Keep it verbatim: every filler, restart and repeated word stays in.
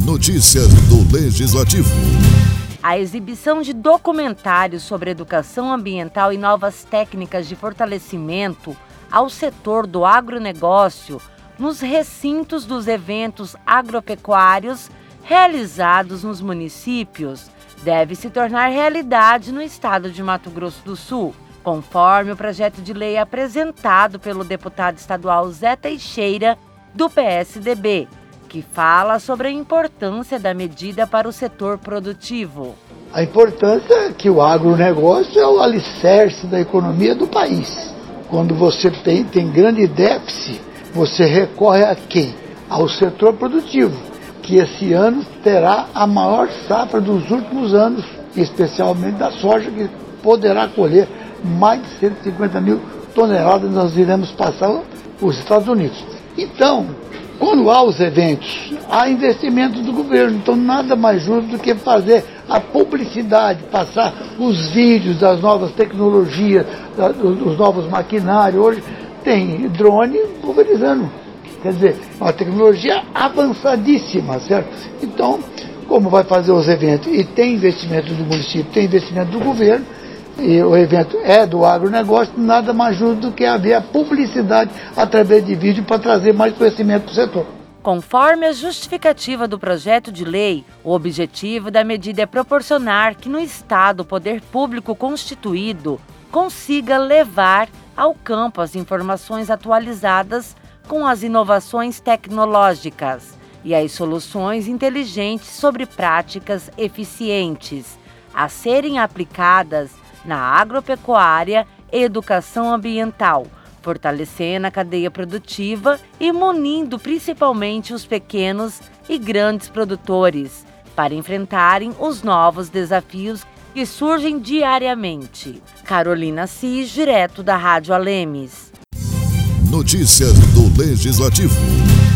Notícias do Legislativo. A exibição de documentários sobre educação ambiental e novas técnicas de fortalecimento ao setor do agronegócio nos recintos dos eventos agropecuários realizados nos municípios deve se tornar realidade no estado de Mato Grosso do Sul, conforme o projeto de lei apresentado pelo deputado estadual Zé Teixeira, do P S D B, que fala sobre a importância da medida para o setor produtivo. A importância é que o agronegócio é o alicerce da economia do país. Quando você tem, tem grande déficit, você recorre a quem? Ao setor produtivo, que esse ano terá a maior safra dos últimos anos, especialmente da soja, que poderá colher mais de cento e cinquenta mil toneladas, nós iremos passar os Estados Unidos. Então, quando há os eventos, há investimento do governo, então nada mais justo do que fazer a publicidade, passar os vídeos das novas tecnologias, dos novos maquinários. Hoje tem drone pulverizando, quer dizer, uma tecnologia avançadíssima, certo? Então, como vai fazer os eventos e tem investimento do município, tem investimento do governo, e o evento é do agronegócio, nada mais justo do que haver a publicidade através de vídeo para trazer mais conhecimento para o setor. Conforme a justificativa do projeto de lei, o objetivo da medida é proporcionar que no Estado o poder público constituído consiga levar ao campo as informações atualizadas com as inovações tecnológicas e as soluções inteligentes sobre práticas eficientes a serem aplicadas na agropecuária e educação ambiental, fortalecendo a cadeia produtiva e munindo principalmente os pequenos e grandes produtores para enfrentarem os novos desafios que surgem diariamente. Carolina Assis, direto da Rádio Alemes. Notícias do Legislativo.